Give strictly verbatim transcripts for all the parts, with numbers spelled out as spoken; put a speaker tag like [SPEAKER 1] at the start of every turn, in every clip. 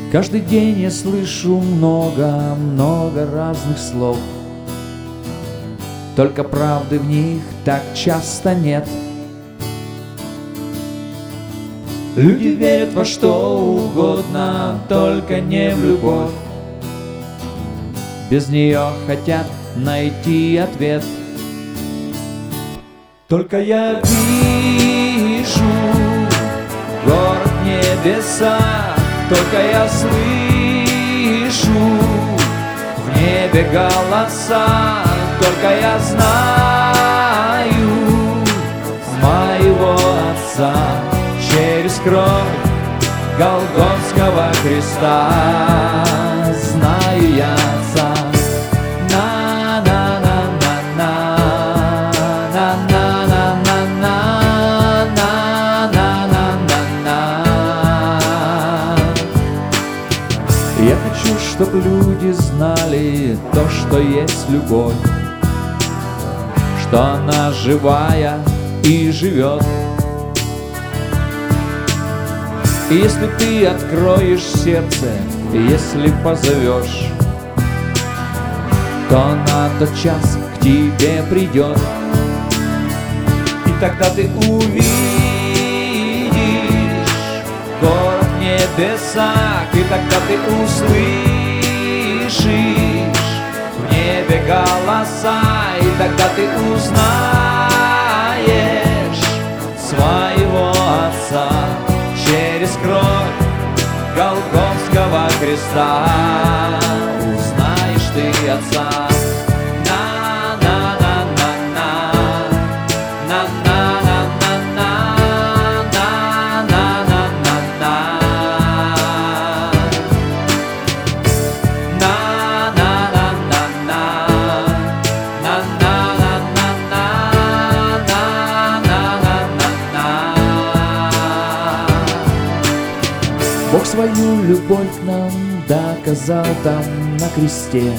[SPEAKER 1] Каждый день я слышу много-много разных слов, только правды в них так часто нет. Люди верят во что угодно, только не в любовь. Без нее хотят найти ответ. Только я вижу город небеса, только я слышу в небе голоса, только я знаю моего Отца через кровь Голгофского креста. Знаю я Отца. Я хочу, чтоб люди знали то, что есть любовь, что она живая и живет. И если ты откроешь сердце, если позовешь, то она тотчас к тебе придет. И тогда ты увидишь город в небесах, и тогда ты услышишь в небе голоса, и тогда ты узнаешь своего Отца через кровь Голгофского креста. Узнаешь ты Отца. Бог свою любовь к нам доказал там на кресте,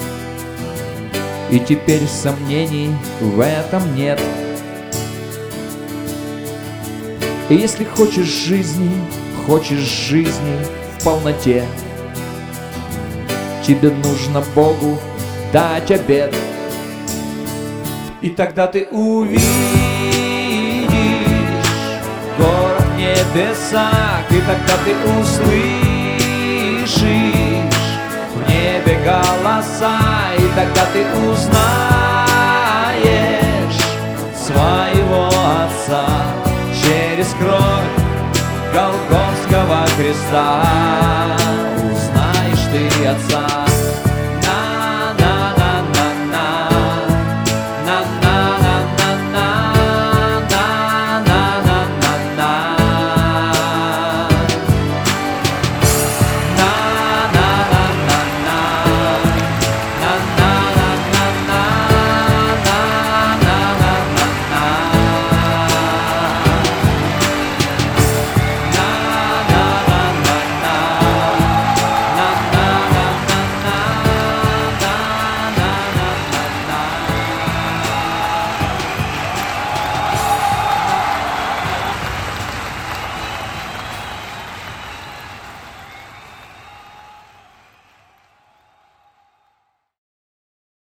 [SPEAKER 1] и теперь сомнений в этом нет. И если хочешь жизни, хочешь жизни в полноте, тебе нужно Богу дать обет. И тогда ты увидишь город в небесах, и тогда ты услышишь в небе голоса, и тогда ты узнаешь своего Отца через кровь Голгофского креста. Узнаешь ты Отца.